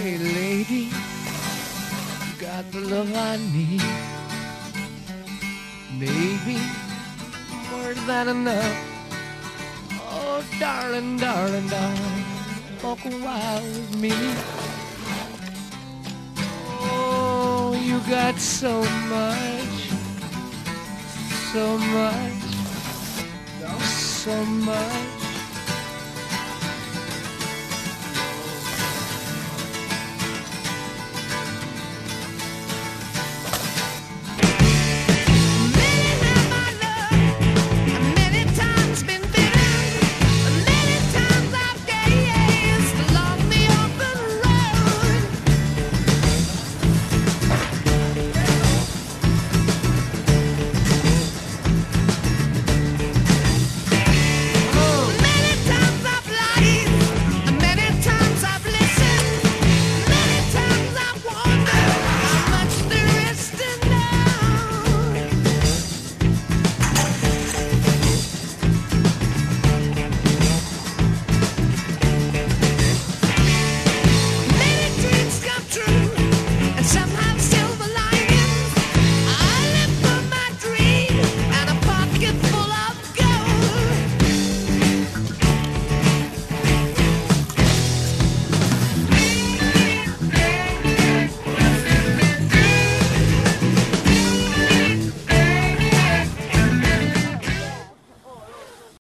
Hey lady, you got the love I need. Maybe more than enough. Oh, darling, darling, darling, walk a while with me. Oh, you got so much, so much, so much.